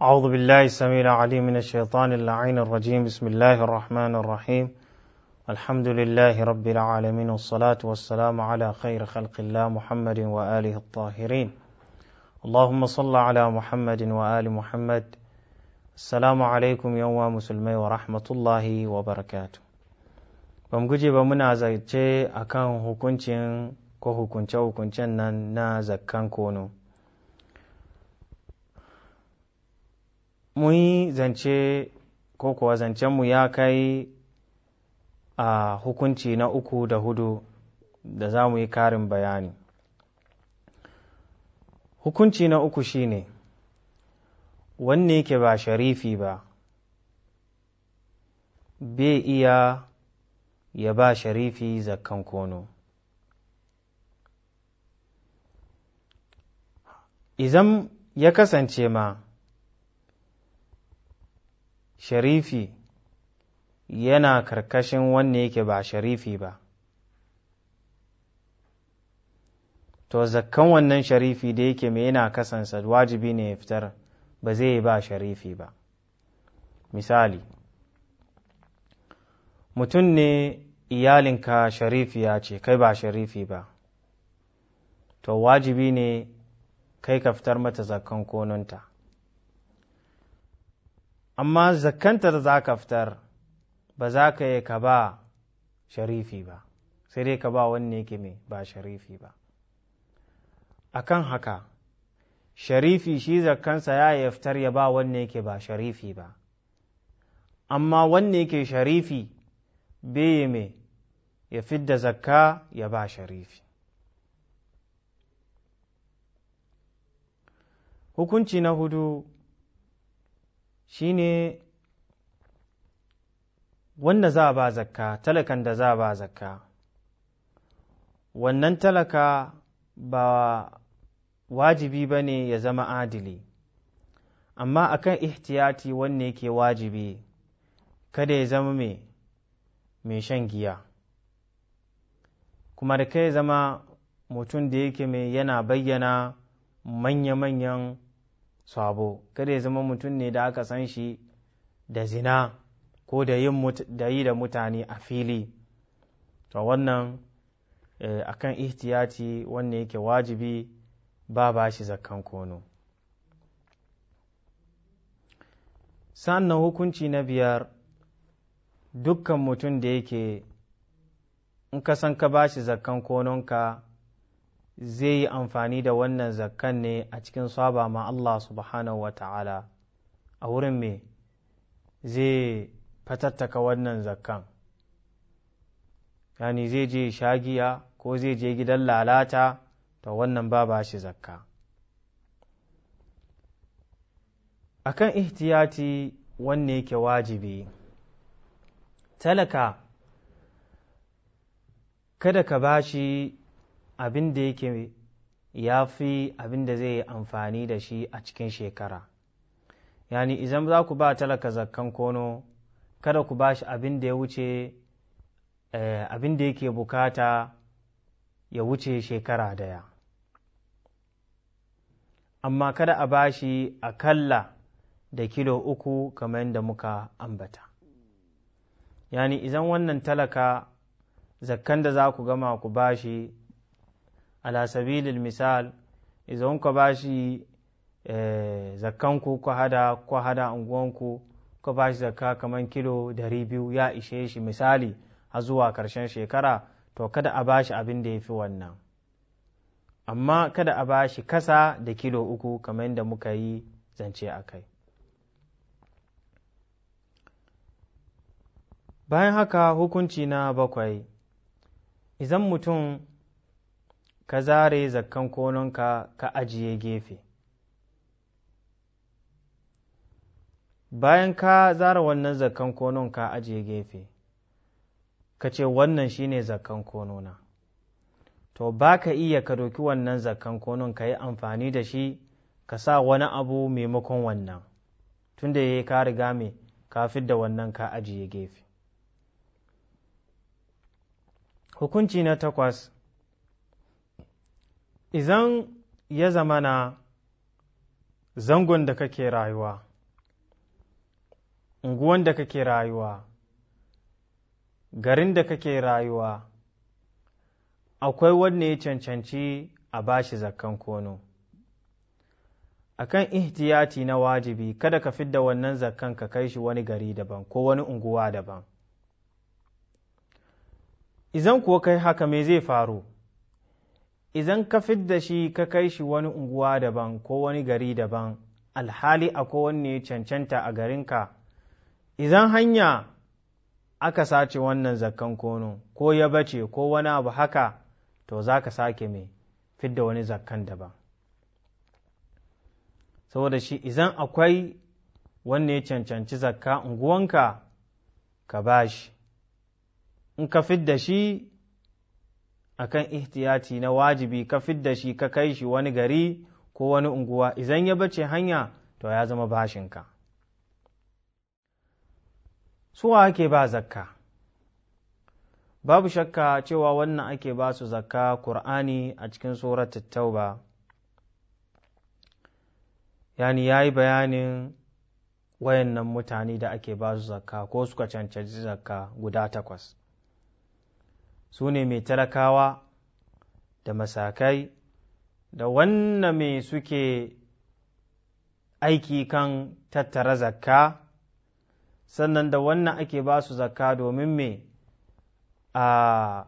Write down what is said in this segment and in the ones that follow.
أعوذ بالله السميع العليم من الشيطان اللعين الرجيم. بسم الله الرحمن الرحيم. الحمد لله رب العالمين، والصلاة والسلام على خير خلق الله محمد وآله الطاهرين. اللهم صل على محمد وآل محمد. السلام عليكم يوم مسلمي ورحمة الله وبركاته. Bamguje ba muna zance akan hukuncin ko hukunce-hukuncen nan na zakkan kono. Mun yi zance ko kuwa zancenmu ya kai a hukunci na 3 da 4 da za mu yi karin bayani. Hukunci na 3 shine wanne yake ba sharifi ba bai iya ya ba sharifi zakkan kono. Idan ya kasance ma sharifi yana karkashin wanne yake ba sharifi ba, to zakkan wannan sharifi da yake mai yana kasansa wajibi ne ya fitar, ba zai ba sharifi ba. Misali, mutum ne iyalinka sharifiya ce, kai ba sharifi ba, to wajibi ne kai ka fitar mata zakkan kononta. Amma zakkanta da za ka fitar ba za ka yi ka ba sharifi ba, sai dai ka ba wanne yake mai ba sharifi ba. Akan haka, sharifi shi zakkansa ya fitar ya ba wanne yake ba sharifi ba, amma wanne yake sharifi bai mai ya fidda zakka ya ba sharifi. Hukunci na 4 shine wanda za a ba zakka, talakan da za a ba zakka, wannan talaka ba wajibi ba ne ya zama adili, amma akan ihtiyati wanne yake wajibi kada ya zama mai shan giya, kuma da kai zama mutum da yake mai yana bayyana manya-manyan sabo, kada ya zama mutum ne da aka san shi da zina ko da yi da mutane a fili. To wannan akan ihtiyati wanne yake wajibi ba shi zakkan kono. Sannan hukunci na 5, dukkan mutum da yake in ka san ka ba shi zakkan kononka zai yi amfani da wannan zakkan ne a cikin saba ma Allah subhanahu wa ta'ala, a wurin me zai fatattaka wannan zakkan, yani zai je shagiya ko zai je gidan lalata, to wannan ba shi zakka. Akan ihtiyati wanne yake wajibi, talaka kada ka ba shi abin da yake ya fi abin da zai yi amfani da shi a cikin shekara. Yani idan za ku ba talaka zakkan kono, kada ku ba shi abin da ya wuce abin da yake bukata ya wuce shekara daya, amma kada a ba shi akalla da kilo 3 kamar yadda muka ambata. Yani idan wannan talaka zakkan da za ku gama ku ba shi, ala sabilil misal, idan ka ba shi zakkanku ko hada unguwanku ka ba shi zakka kamar kilo 200 ya ishe shi misali har zuwa karshen shekara, to kada a ba shi abin da ya fi wannan, amma kada a ba shi kasa da kilo 3 kamar yadda muka yi zance a kai. Bayan haka, hukunci na 7, idan mutum ka zare zakkan kononka ka ajiye gefe, bayan ka zara wannan zakkan konon ka ajiye gefe, ka ce wannan shine zakkan konona, to ba ka iya ka doki wannan zakkan konon ka yi amfani da shi ka sa wani abu maimakon wannan, tunda ya ka riga mai kafin da wannan ka ajiye gefe. Hukunci na 8, idan ya zamana zangon da kake rayuwa unguwan da kake rayuwa, garin da kake rayuwa, akwai wanne ya cancanci a bashi zakkan kono. Akan ihtiyati na wajibi, kada ka fidda wannan zakkan ka kai shi wani gari daban ko wani unguwa daban. Idan kuwa kai haka me zai faru? Idan ka fidda shi ka kai shi wani unguwa daban ko wani gari daban, alhali akwai wanne ya cancanta a garinka, idan hanya aka sace wannan zakkan kono ko ya bace ko wani abu haka, to za ka sake mai fidda wani zakkan daban. Saboda shi idan akwai wanne ya cancanci zakka unguwanka, ka bashi. In ka fidda shi akan ihtiyati na wajibi, ka fidda shi ka kai shi wani gari ko wani unguwa, idan ya bace hanya, to ya zama bashinka. Suwa ake ba zakka? Babu shakka cewa wannan ake ba su zakka Kur'ani a cikin suratul Tauba, yani ya yi bayanin wayannan mutane da ake ba su zakka ko suka cancanci zakka guda 8. Su ne mai talakawa da masakai da wannan mai suke aiki kan tattara zakka, sannan da wannan ake ba su zakka domin me a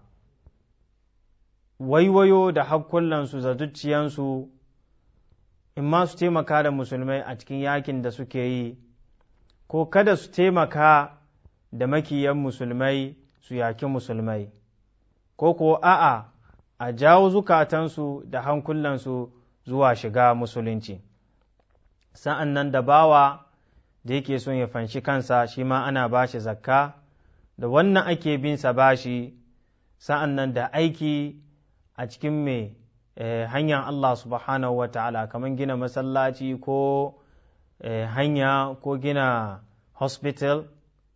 waiwayo da hakkullansu da zuciyansu, in ma su taimaka da musulmai a cikin yakin da suke yi, ko kada su taimaka da makiyan musulmai su yaki musulmai, ko ko a'a a jawo zukatansu da hankulansu zuwa shiga musulunci. Sa'an nan da bawa da yake son ya fanshi kansa, shi ma ana ba shi zakka, da wannan ake bin sa bashi. Sa'an nan da aiki a cikin mai hanyar Allah subhanahu wa ta'ala, kamar gina masallaci ko hanya ko gina hospital,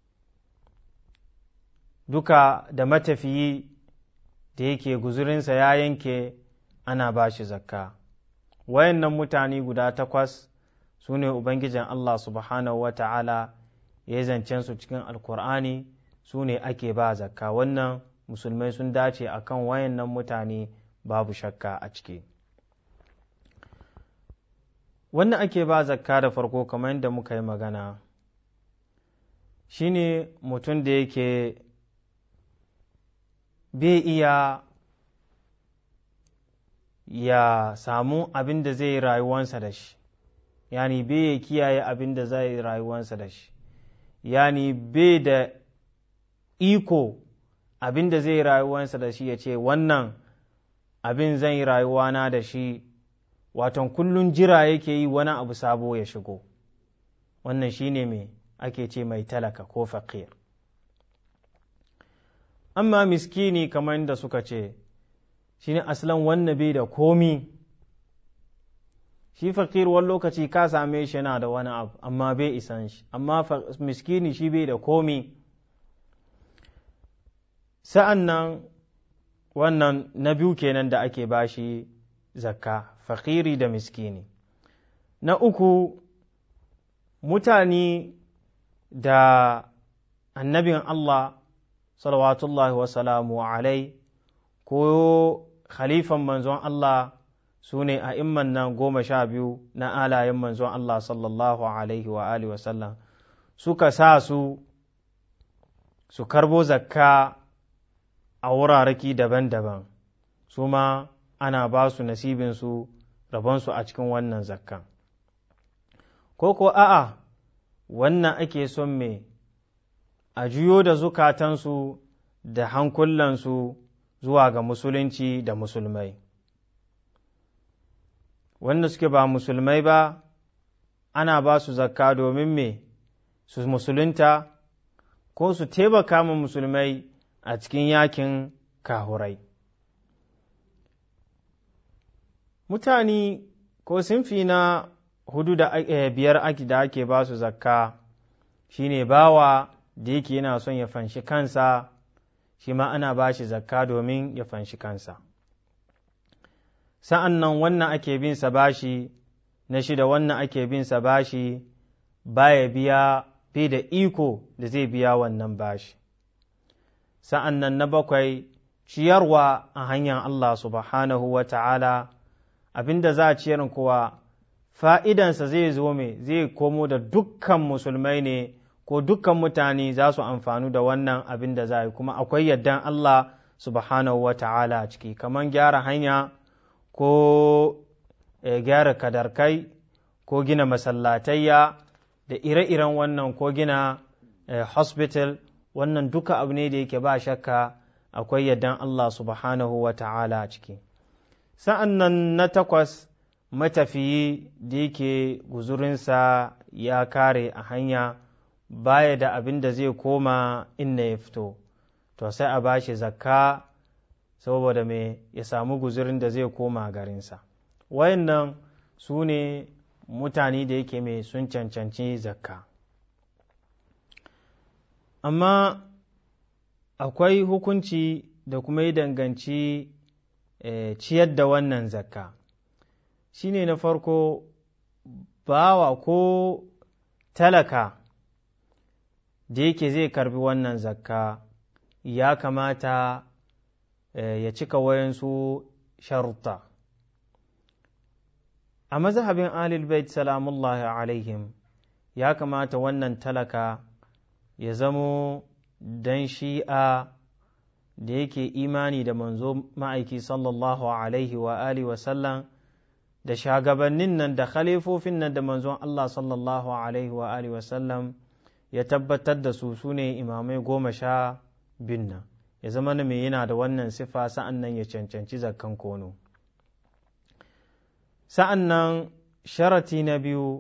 duka da matafiyi da yake guzurinsa ya yanke, ana ba shi zakka. Wayannan mutane guda 8 su ne Ubangijin Allah subhanahu wa ta'ala ya zancen su cikin Alkur'ani, su ne ake ba zakka. Wannan musulmai sun dace a kan wayannan mutane, babu shakka a ciki. Wannan ake ba zakka da farko, kamar yadda muka yi magana, shi ne mutum da yake bai iya ya samu abin da zai yi rayuwansa da shi, yani bai ya kiyaye abin da zai yi rayuwansa da shi, yani bai da iko abin da zai yi rayuwansa da shi ya ce wannan abin zan yi rayuwana da shi, waton kullum jira yake yi wani abu sabo ya shigo. Wannan shi ne mai ake ce mai talaka ko faƙir. Amma miskini, kamar yadda suka ce, shi ne aslan wannan bai da komi. Shi faƙir wani lokaci ka same shi yana da wani abu amma bai isan shi, amma miskini shi bai da komi. Sa'an nan wannan na biyu kenan da ake bashi zakka, faƙiri da miskini. Na uku, mutane da annabin Allah salawatullahi wasalamu alai ko khalifan manzon Allah, su ne a imman nan 12 na alayen manzon Allah sallallahu alaihi wa alihi wasallam, suka sa su karbo zakka a wurareki daban-daban, su ma ana ba su nasibinsu, rabonsu a cikin wannan zakkan. Ko a'a, wannan ake son me a juyo da zukatansu da hankulansu zuwa ga musulunci da musulmai. Wanda suke ba musulmai ba, ana ba su zakka domin me su musulunta ko su taimaka ma musulmai a cikin yakin kahurai. Mutane ko sinfi na 4 da 5 da ake ba su zakka, shi ne bawa da yake yana son ya fanshi kansa, shi ma ana ba shi zakka domin ya fanshi kansa. Sa'an nan wannan ake bin sa bashi, na 6 wannan ake bin sa bashi, baya biya fi da iko da zai biya wannan bashi. Sa'an nan na bakwai, ciyarwa a hanyar Allah subhanahu wa ta'ala, abinda za a ciyar kuwa fa'idansa zai zo mai zai komo da dukkan musulmai ne ko dukkan mutane za su amfanu da wannan abin da za a yi, kuma akwai yardan Allah subhanahu wa ta'ala a ciki, kamar gyara hanya ko gyara kadarkai ko gina masallatayya da ire-iren wannan ko gina hospital, wannan duka abu ne da yake ba shakka akwai yardan Allah subhanahu wa ta'ala a ciki. Sa'an nan na takwas, matafiyi da yake guzurinsa ya kare a hanya baya da abin da zai koma inda ya fito, to sai a bashi zakka saboda me ya samu guzurin da zai koma garinsa. Wayannan su ne mutane da yake mai sun cancanci zakka. Amma akwai hukunci da kuma yi danganci ciyar da wannan zakka. Shi ne na farko, bawa ko talaka da yake zai karbi wannan zakka ya kamata ya cika wayansu sharuta. A mazhabin Ahlul Bait salamullahi alaihim ya kamata wannan talaka ya zamo dan shi'a da yake imani da manzo ma'aiki sallallahu alaihi wa alihi wa sallam, da shagabannin nan da khalifofin nan da manzon Allah sallallahu alaihi wa alihi wa sallam ya tabbatar da su ne imamai 12 nan, ya zama na mai yana da wannan sifa, sa'an nan ya cancanci zakkan kono. Sa'an nan sharati na biyu,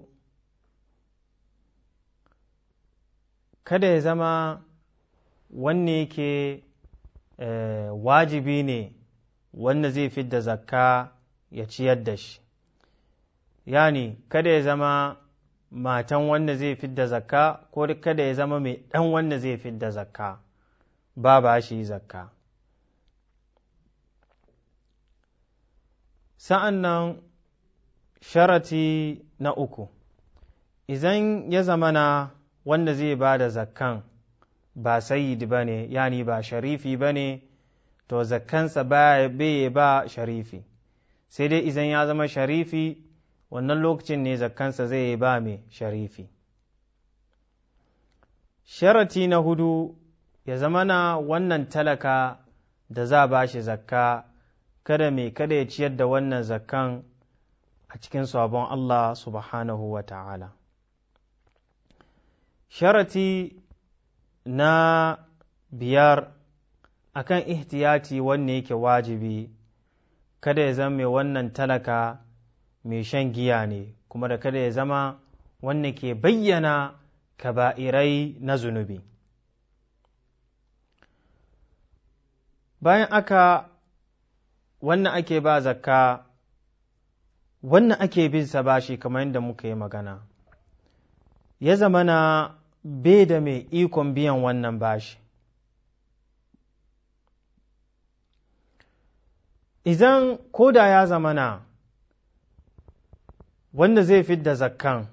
kada ya zama wanne yake wajibi ne wanda zai fidda zakka ya ciyar da shi, yani kada ya zama matan wanda zai fidda zakka ko kada ya zama mai ɗan wanda zai fidda zakka, ba shi zakka. Sa'an nan sharati na uku, idan ya zamana wanda zai ba da zakkan ba sayyid ba ne, yani ba sharifi ba ne, to zakkansa bai ba sharifi, sai dai idan ya zama sharifi wannan lokacin ne zakkansa zai ba mai sharifi. Sharati na hudu, ya zamana wannan talaka da za ba shi zakka kada ya ciyar da wannan zakkan a cikin sabon Allah subhanahu wa ta'ala. Sharati na biyar, akan ihtiyati wanne yake wajibi, kada ya zama mai wannan talaka mai shan giya ne, kuma da kada ya zama wanne ke bayyana kaba'irai na zunubi. Bayan aka wannan ake ba zakka, wannan ake bin sa bashi kamar yadda muka yi magana, ya zamana bai da mai ikon biyan wannan bashi. Idan koda ya zamana wanda zai fidda zakkan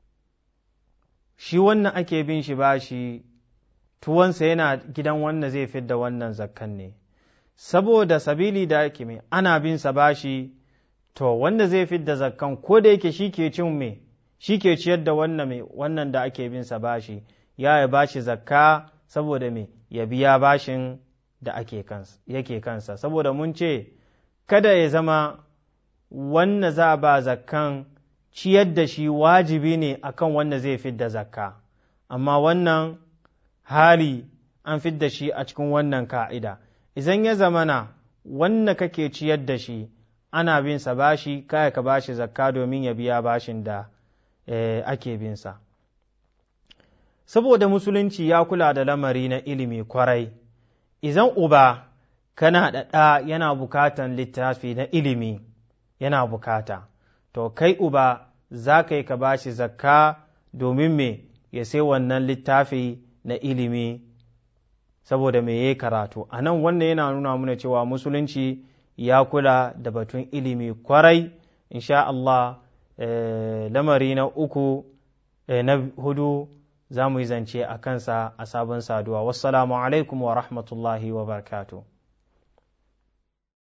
shi wannan ake bin shi bashi, tuwansa yana gidan wanda zai fidda wannan zakkan ne, saboda sabili da yake mai ana bin sa bashi, to wanda zai fidda zakkan ko da yake shi ke cin mai shi ke ciyar da wannan da ake bin sa bashi, ya bashi zakka saboda mai ya biya bashin da yake kansa, saboda mun ce kada ya zama wanda za a ba zakkan ciyar da shi wajibi ne akan wanda zai fidda zakka, amma wannan hali an fidda shi a cikin wannan ka'ida. Idan ya zamana wanda kake ciyar da shi ana bin sa bashi, kaya ka bashi zakka domin ya biya bashin da ake bin sa. Saboda musulunci ya kula da lamari na ilimi kwarai, idan uba kana da ɗa yana bukatan littafi na ilimi yana bukata, to kai uba za ka yi ka bashi zakka domin me ya sai wannan littafi na ilimi, saboda me ya karatu. A nan wannan yana nuna mana cewa musulunci ya kula da batun ilimi kwarai. Insha Allah lamari na hudu za mu yi zance a kansa a sabon saduwa. Wassalamu alaikum wa rahmatullahi wa barakatuh.